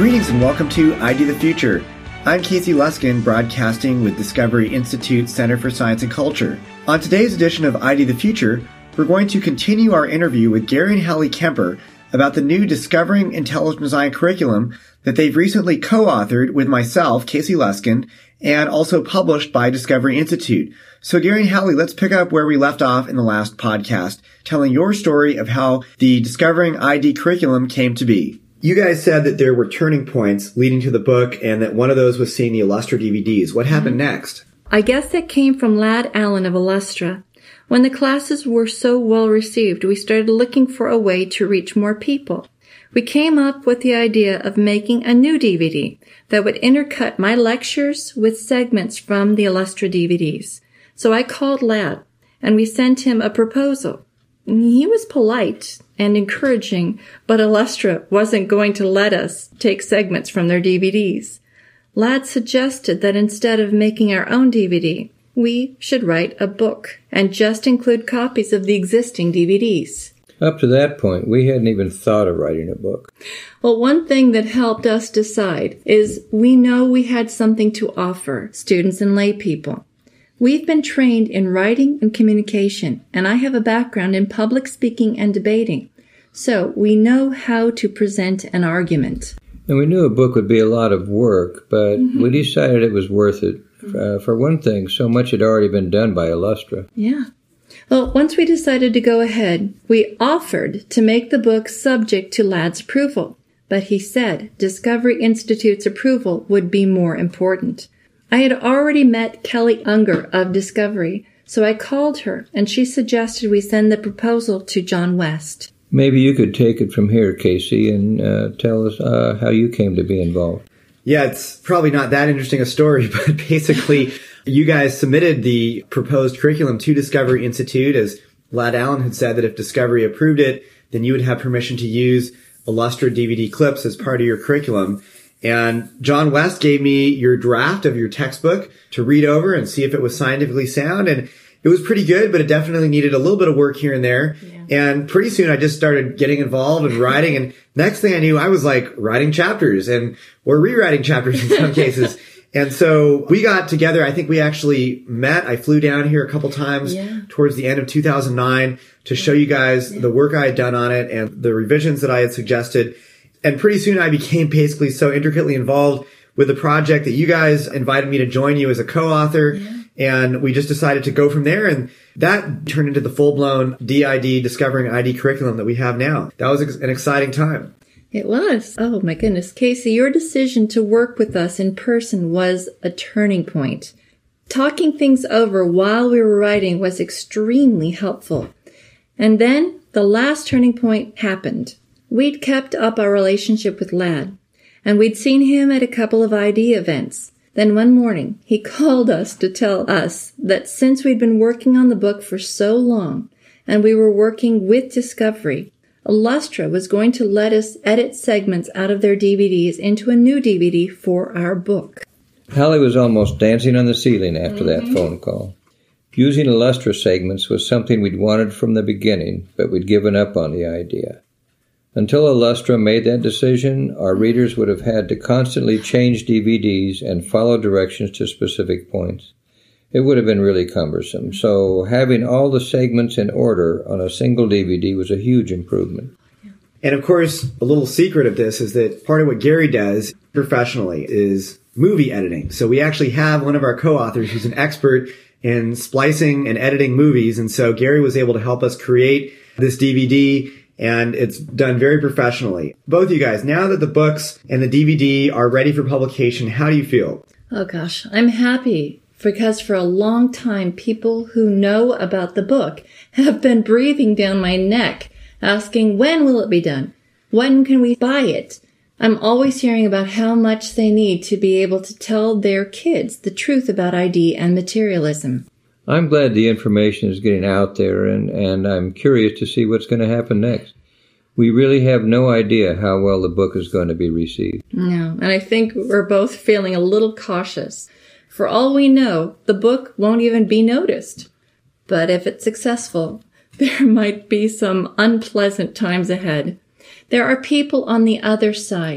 Greetings and welcome to ID the Future. I'm Casey Luskin, broadcasting with Discovery Institute Center for Science and Culture. On today's edition of ID the Future, we're going to continue our interview with Gary and Hallie Kemper about the new Discovering Intelligent Design curriculum that they've recently co-authored with myself, Casey Luskin, and also published by Discovery Institute. So Gary and Hallie, let's pick up where we left off in the last podcast, telling your story of how the Discovering ID curriculum came to be. You guys said that there were turning points leading to the book and that one of those was seeing the Illustra DVDs. What happened next? I guess that came from Ladd Allen of Illustra. When the classes were so well received, we started looking for a way to reach more people. We came up with the idea of making a new DVD that would intercut my lectures with segments from the Illustra DVDs. So I called Ladd and we sent him a proposal. He was polite and encouraging, but Illustra wasn't going to let us take segments from their DVDs. Ladd suggested that instead of making our own DVD, we should write a book and just include copies of the existing DVDs. Up to that point, we hadn't even thought of writing a book. Well, one thing that helped us decide is we know we had something to offer students and lay people. We've been trained in writing and communication, and I have a background in public speaking and debating. So we know how to present an argument. And we knew a book would be a lot of work, but we decided it was worth it. For one thing, so much had already been done by Illustra. Yeah. Well, once we decided to go ahead, we offered to make the book subject to Ladd's approval. But he said Discovery Institute's approval would be more important. I had already met Kelly Unger of Discovery, so I called her, and she suggested we send the proposal to John West. Maybe you could take it from here, Casey, and tell us how you came to be involved. Yeah, it's probably not that interesting a story, but basically you guys submitted the proposed curriculum to Discovery Institute, as Ladd Allen had said that if Discovery approved it, then you would have permission to use Illustra DVD clips as part of your curriculum. And John West gave me your draft of your textbook to read over and see if it was scientifically sound. And it was pretty good, but it definitely needed a little bit of work here and there. Yeah. And pretty soon I just started getting involved and writing. And next thing I knew, I was like writing chapters or rewriting chapters in some cases. And so we got together. I think we actually met. I flew down here a couple times towards the end of 2009 to show you guys the work I had done on it and the revisions that I had suggested. And pretty soon I became basically so intricately involved with the project that you guys invited me to join you as a co-author. Yeah. And we just decided to go from there. And that turned into the full-blown DID, Discovering ID curriculum that we have now. That was an exciting time. It was. Oh, my goodness. Casey, your decision to work with us in person was a turning point. Talking things over while we were writing was extremely helpful. And then the last turning point happened. We'd kept up our relationship with Ladd, and we'd seen him at a couple of ID events. Then one morning, he called us to tell us that since we'd been working on the book for so long, and we were working with Discovery, Illustra was going to let us edit segments out of their DVDs into a new DVD for our book. Hallie was almost dancing on the ceiling after that phone call. Using Illustra segments was something we'd wanted from the beginning, but we'd given up on the idea. Until Illustra made that decision, our readers would have had to constantly change DVDs and follow directions to specific points. It would have been really cumbersome, so having all the segments in order on a single DVD was a huge improvement. And of course, a little secret of this is that part of what Gary does professionally is movie editing. So we actually have one of our co-authors who's an expert in splicing and editing movies, and so Gary was able to help us create this DVD. And it's done very professionally. Both of you guys, now that the books and the DVD are ready for publication, how do you feel? Oh gosh, I'm happy because for a long time, people who know about the book have been breathing down my neck, asking, when will it be done? When can we buy it? I'm always hearing about how much they need to be able to tell their kids the truth about ID and materialism. I'm glad the information is getting out there, and I'm curious to see what's going to happen next. We really have no idea how well the book is going to be received. No, and I think we're both feeling a little cautious. For all we know, the book won't even be noticed. But if it's successful, there might be some unpleasant times ahead. There are people on the other side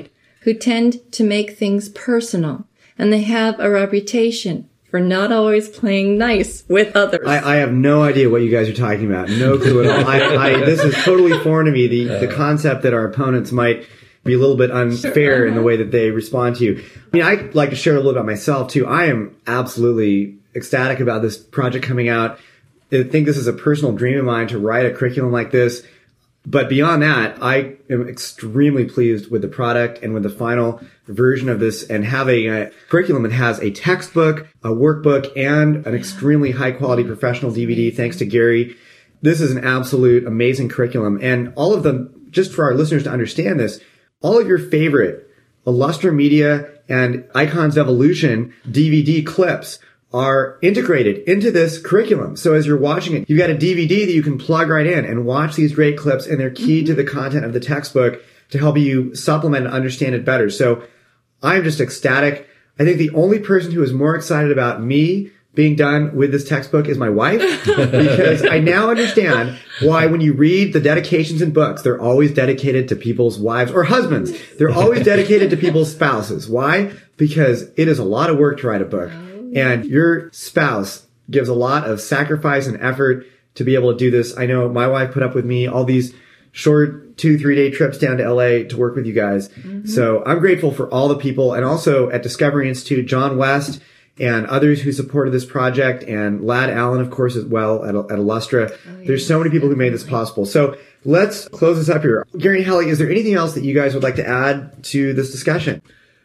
who tend to make things personal, and they have a reputation for not always playing nice with others. I have no idea what you guys are talking about. No clue at all. This is totally foreign to me. The concept that our opponents might be a little bit unfair in the way that they respond to you. I mean, I like to share a little about myself too. I am absolutely ecstatic about this project coming out. I think this is a personal dream of mine to write a curriculum like this. But beyond that, I am extremely pleased with the product and with the final version of this, and having a curriculum that has a textbook, a workbook, and an extremely high quality professional DVD, thanks to Gary. This is an absolute amazing curriculum. And all of them, just for our listeners to understand this, all of your favorite Illustra Media and Icons Evolution DVD clips are integrated into this curriculum. So as you're watching it, you've got a DVD that you can plug right in and watch these great clips, and they're key to the content of the textbook to help you supplement and understand it better. So I'm just ecstatic. I think the only person who is more excited about me being done with this textbook is my wife, because I now understand why when you read the dedications in books, they're always dedicated to people's wives or husbands. They're always dedicated to people's spouses. Why? Because it is a lot of work to write a book. And your spouse gives a lot of sacrifice and effort to be able to do this. I know my wife put up with me all these short 2-3 day trips down to LA to work with you guys. Mm-hmm. So I'm grateful for all the people, and also at Discovery Institute, John West and others who supported this project, and Lad Allen, of course, as well at Illustra. Oh, yeah. There's so many people who made this possible. So let's close this up here. Gary and Hallie, is there anything else that you guys would like to add to this discussion?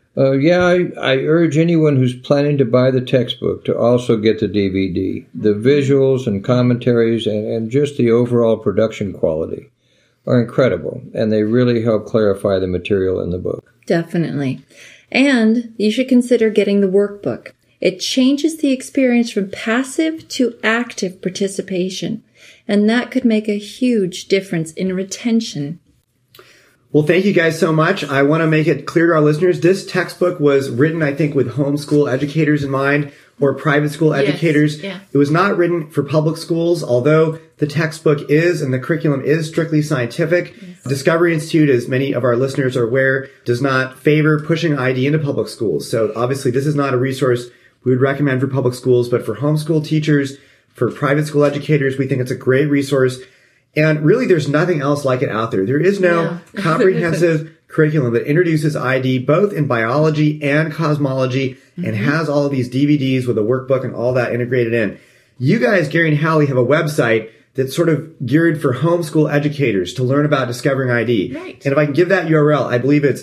I urge anyone who's planning to buy the textbook to also get the DVD. The visuals and commentaries and just the overall production quality are incredible, and they really help clarify the material in the book. Definitely. And you should consider getting the workbook. It changes the experience from passive to active participation, and that could make a huge difference in retention. Well, thank you guys so much. I want to make it clear to our listeners, this textbook was written, I think, with homeschool educators in mind, or private school educators. Yeah. It was not written for public schools, although the textbook is, and the curriculum is, strictly scientific. Yes. Discovery Institute, as many of our listeners are aware, does not favor pushing ID into public schools. So obviously this is not a resource we would recommend for public schools, but for homeschool teachers, for private school educators, we think it's a great resource. And really, there's nothing else like it out there. There is no comprehensive curriculum that introduces ID both in biology and cosmology, and has all of these DVDs with a workbook and all that integrated in. You guys, Gary and Hallie, have a website that's sort of geared for homeschool educators to learn about discovering ID. Right. And if I can give that URL, I believe it's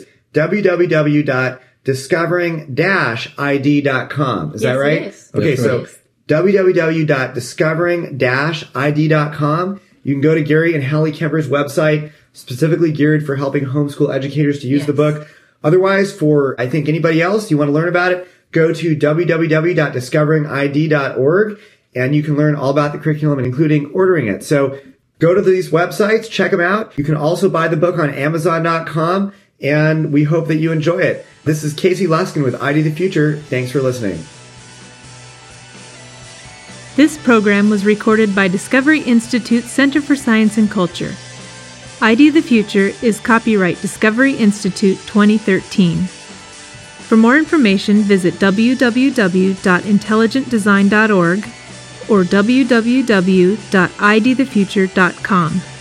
www.discovering-id.com. Is that right? It is. Okay, so www.discovering-id.com. You can go to Gary and Hallie Kemper's website, specifically geared for helping homeschool educators to use the book. Otherwise, for, I think, anybody else, you want to learn about it, go to www.discoveringid.org, and you can learn all about the curriculum, including ordering it. So go to these websites, check them out. You can also buy the book on Amazon.com, and we hope that you enjoy it. This is Casey Luskin with ID the Future. Thanks for listening. This program was recorded by Discovery Institute Center for Science and Culture. ID the Future is copyright Discovery Institute 2013. For more information, visit www.intelligentdesign.org or www.idthefuture.com.